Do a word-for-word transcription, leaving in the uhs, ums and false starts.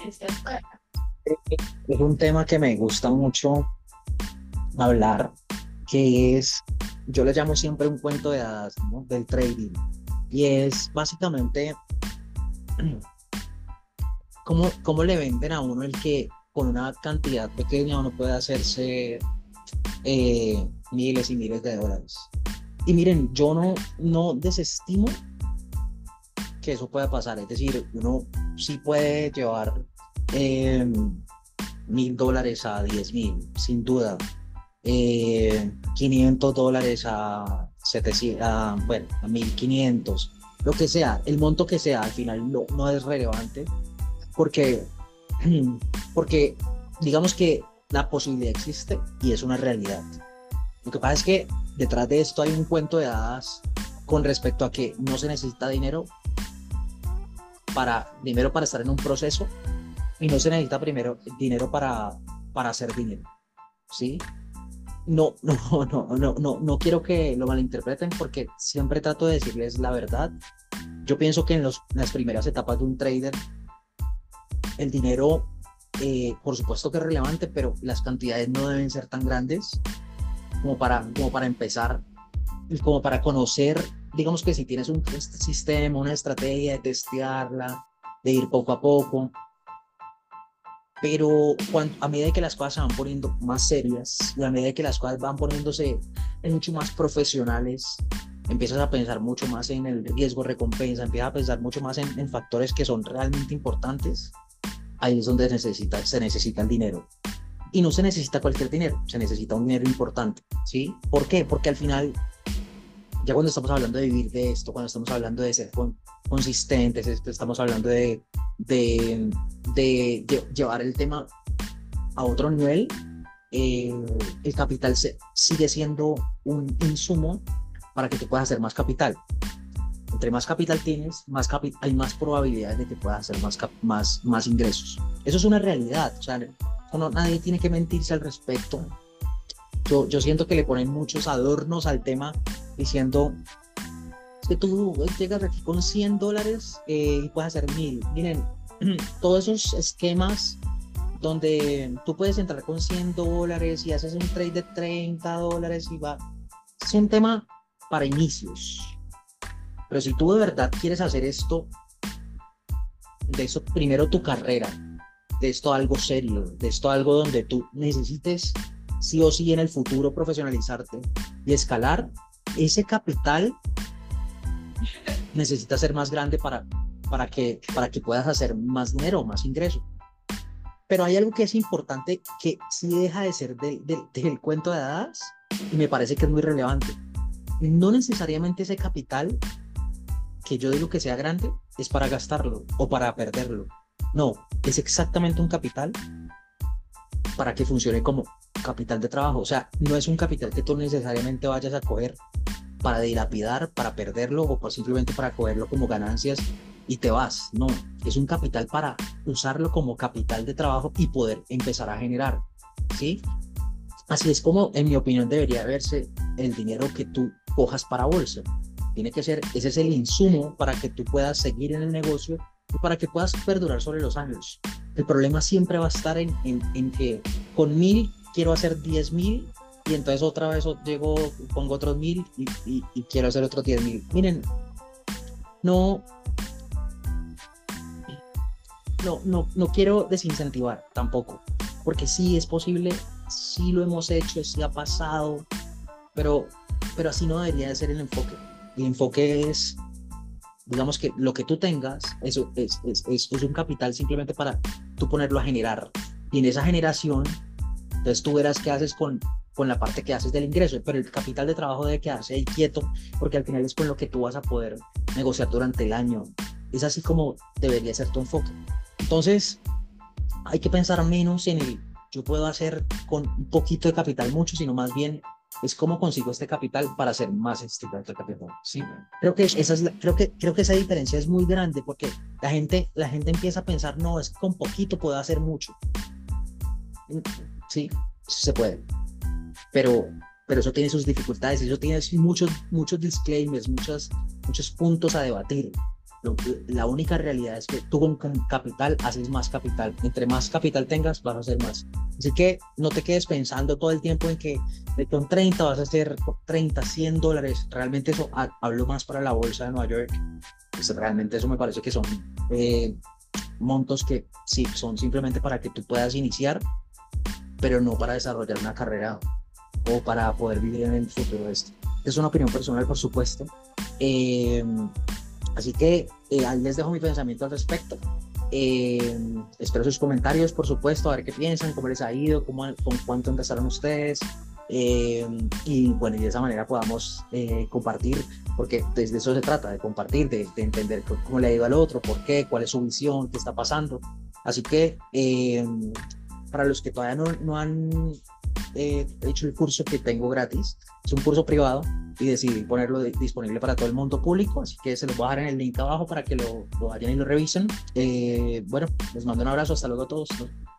Es un tema que me gusta mucho hablar, que es, yo le llamo siempre un cuento de hadas, ¿no? Del trading. Y es básicamente cómo, cómo le venden a uno el que con una cantidad pequeña uno puede hacerse eh, miles y miles de dólares. Y miren, yo no, no desestimo que eso pueda pasar. Es decir, uno sí puede llevar eh, mil dólares a diez mil, sin duda. Eh, quinientos dólares a setecientos, a, bueno, a mil quinientos, lo que sea, el monto que sea, al final no, no es relevante porque, porque digamos que la posibilidad existe y es una realidad. Lo que pasa es que detrás de esto hay un cuento de hadas con respecto a que no se necesita dinero para, dinero para estar en un proceso y no se necesita primero dinero para, para hacer dinero, ¿sí? No, no, no, no, no, no quiero que lo malinterpreten porque siempre trato de decirles la verdad. Yo pienso que en, los, en las primeras etapas de un trader, el dinero, eh, por supuesto que es relevante, pero las cantidades no deben ser tan grandes como para, como para empezar y como para conocer, digamos que si tienes un sistema, una estrategia de testearla, de ir poco a poco, pero cuando, a medida que las cosas se van poniendo más serias y a medida que las cosas van poniéndose mucho más profesionales, empiezas a pensar mucho más en el riesgo recompensa, empiezas a pensar mucho más en, en factores que son realmente importantes. Ahí es donde necesita, se necesita el dinero. Y no se necesita cualquier dinero, se necesita un dinero importante, ¿sí? ¿Por qué? Porque al final, ya cuando estamos hablando de vivir de esto, cuando estamos hablando de ser con, consistentes, estamos hablando de, de, de, de llevar el tema a otro nivel, eh, el capital se, sigue siendo un insumo para que tú puedas hacer más capital. Entre más capital tienes, más capi hay más probabilidades de que puedas hacer más, más, más ingresos. Eso es una realidad, o sea, no, nadie tiene que mentirse al respecto. Yo, yo siento que le ponen muchos adornos al tema diciendo es que tú llegas aquí con cien dólares eh, y puedes hacer mil. Miren, todos esos esquemas donde tú puedes entrar con cien dólares y haces un trade de treinta dólares y va, es un tema para inicios. Pero si tú de verdad quieres hacer esto, de eso primero tu carrera, de esto algo serio, de esto algo donde tú necesites sí o sí en el futuro profesionalizarte y escalar, ese capital necesita ser más grande para, para, que, para que puedas hacer más dinero, más ingreso. Pero hay algo que es importante que sí deja de ser del de, de, de cuento de hadas y me parece que es muy relevante. No necesariamente ese capital que yo digo que sea grande es para gastarlo o para perderlo. No, es exactamente un capital para que funcione como capital de trabajo. O sea, no es un capital que tú necesariamente vayas a coger para dilapidar, para perderlo o por simplemente para cogerlo como ganancias y te vas. No, es un capital para usarlo como capital de trabajo y poder empezar a generar, ¿sí? Así es como, en mi opinión, debería verse el dinero que tú cojas para bolsa. Tiene que ser, ese es el insumo para que tú puedas seguir en el negocio y para que puedas perdurar sobre los años. El problema siempre va a estar en, en, en que con mil quiero hacer diez mil y entonces otra vez llego, pongo otros mil y, y, y quiero hacer otros diez mil. Miren, no, no, no, no quiero desincentivar tampoco, porque sí es posible, sí lo hemos hecho, sí ha pasado, pero, pero así no debería de ser el enfoque. El enfoque es, digamos que lo que tú tengas eso es, es, es, es un capital simplemente para tú ponerlo a generar. Y en esa generación, entonces tú verás qué haces con, con la parte que haces del ingreso, pero el capital de trabajo debe quedarse ahí quieto, porque al final es con lo que tú vas a poder negociar durante el año. Es así como debería ser tu enfoque. Entonces, hay que pensar menos en el yo puedo hacer con un poquito de capital mucho, sino más bien es cómo consigo este capital para hacer más este capital. Sí, creo que esa es la, creo que creo que esa diferencia es muy grande porque la gente la gente empieza a pensar no es que con poquito puedo hacer mucho. Sí, se puede, pero pero eso tiene sus dificultades, eso tiene muchos muchos disclaimers, muchos muchos puntos a debatir. Lo, la única realidad es que tú con, con capital haces más capital. Entre más capital tengas, vas a hacer más. Así que no te quedes pensando todo el tiempo en que de con treinta vas a hacer treinta, cien dólares. Realmente eso ha, hablo más para la bolsa de Nueva York. Pues realmente eso me parece que son eh, montos que sí, son simplemente para que tú puedas iniciar, pero no para desarrollar una carrera o para poder vivir en el futuro de esto. Es una opinión personal, por supuesto. Eh, así que eh, ahí les dejo mi pensamiento al respecto. Eh, espero sus comentarios, por supuesto, a ver qué piensan, cómo les ha ido, cómo, con cuánto empezaron ustedes. Eh, y bueno, y de esa manera podamos eh, compartir, porque desde eso se trata, de compartir, de, de entender cómo le ha ido al otro, por qué, cuál es su visión, qué está pasando. Así que eh, para los que todavía no, no han eh, hecho el curso que tengo gratis, es un curso privado y decidí ponerlo de, disponible para todo el mundo público, así que se los voy a dejar en el link abajo para que lo, lo vayan y lo revisen. Eh, bueno, les mando un abrazo, hasta luego a todos.